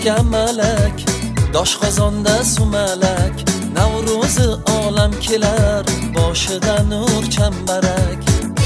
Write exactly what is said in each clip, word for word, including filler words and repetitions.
yo'qqa malak, doshqozonda sumalak. Navro'zi olam kelar, boshida nur chambarak.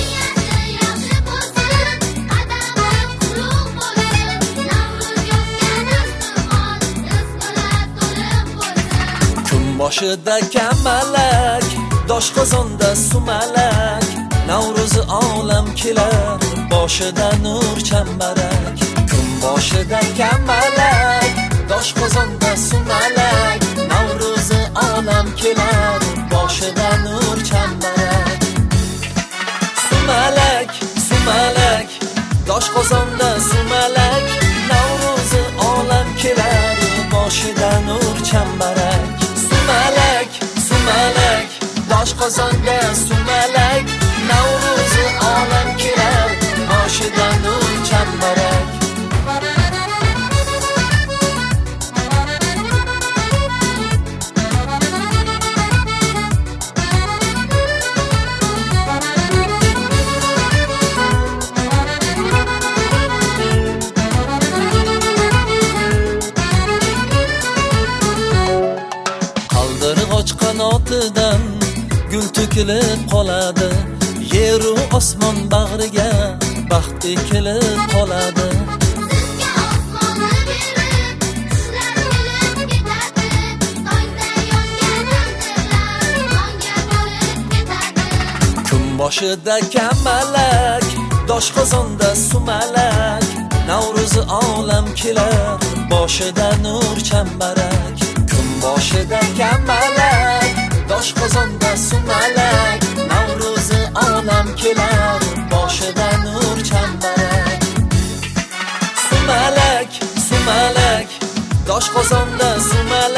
Boshida kamalak, doshqozonda sumalak. Navro'zi olam kelar, boshida nur chambarak. Kun boshida kamalak, doshqozonda sumalak. Navro'zi olam kelar, boshida nur chambarak. Sumalak, sumalak, doshqozonda sumalak. Navro'zi olam kelar, boshida nur chambarak. Sumalak, sumalak, doshqozonda sumalak. Navro'zi olam kelar, boshida nur chambarak. Qaldirg'och qanotidan gul to'kilib qoladi. Yeru osmon bag'riga baxt ekilib qoladi. Sizga osmonni berib, qushlar kelib ketadi. Tongda yongan andirlar, tongga bo'lib ketadi. Kun boshida kamalak, doshqozonda sumalak. Navro'zi olam kelar, boshida nur chambarak. Kun boshida kamalak, doshqozonda sumalak. Navro'zi olam kelar, boshida nur chambarak. Sumalak, sumalak, doshqozonda sumalak.